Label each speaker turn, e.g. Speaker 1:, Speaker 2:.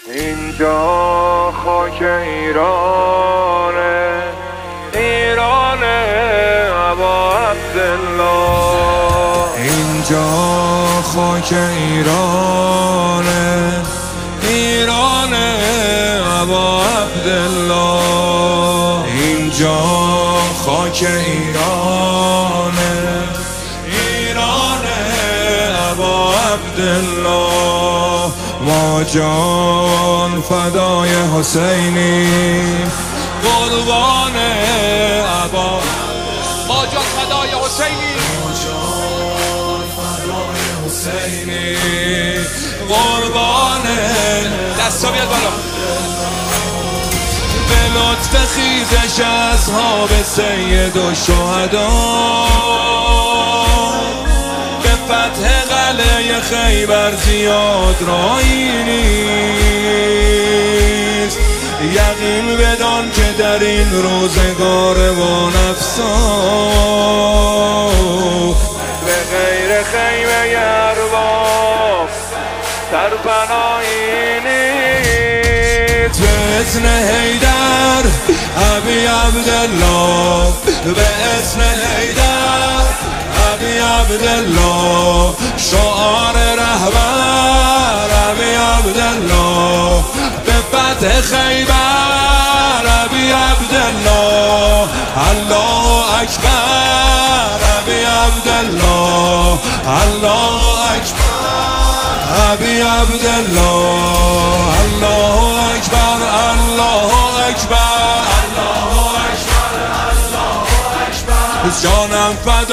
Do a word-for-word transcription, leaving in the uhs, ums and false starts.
Speaker 1: اینجا خاک ایرانه، ایرانه ابا عبدالله.
Speaker 2: اینجا خاک ایرانه، ایرانه ابا عبدالله. اینجا خاک ایرانه، ایرانه ابا عبدالله. ما جان فدای حسینی، قربان ابا.
Speaker 3: ما جان فدای حسینی،
Speaker 2: ما جان فدای حسینی، قربان.
Speaker 3: دستا بیاد بالا.
Speaker 2: به لطف خیزش اصحاب سید و شهدا، به فتح قلعه خیبر زیاد رایی نیست. یقین بدان که در این روزگار و نفسا
Speaker 1: به غیر خیمه ارباب سرپناهی نیست.
Speaker 2: به اسم حیدر ابی عبدالله، به اسم حیدر ابی عبدالله. شعار رهبر ابی عبدالله، به فتح خیبر ابی عبدالله. الله اکبر ابی عبدالله، الله اکبر ابی عبدالله. الله اکبر، الله اکبر، الله اکبر، الله اکبر. جانم فدا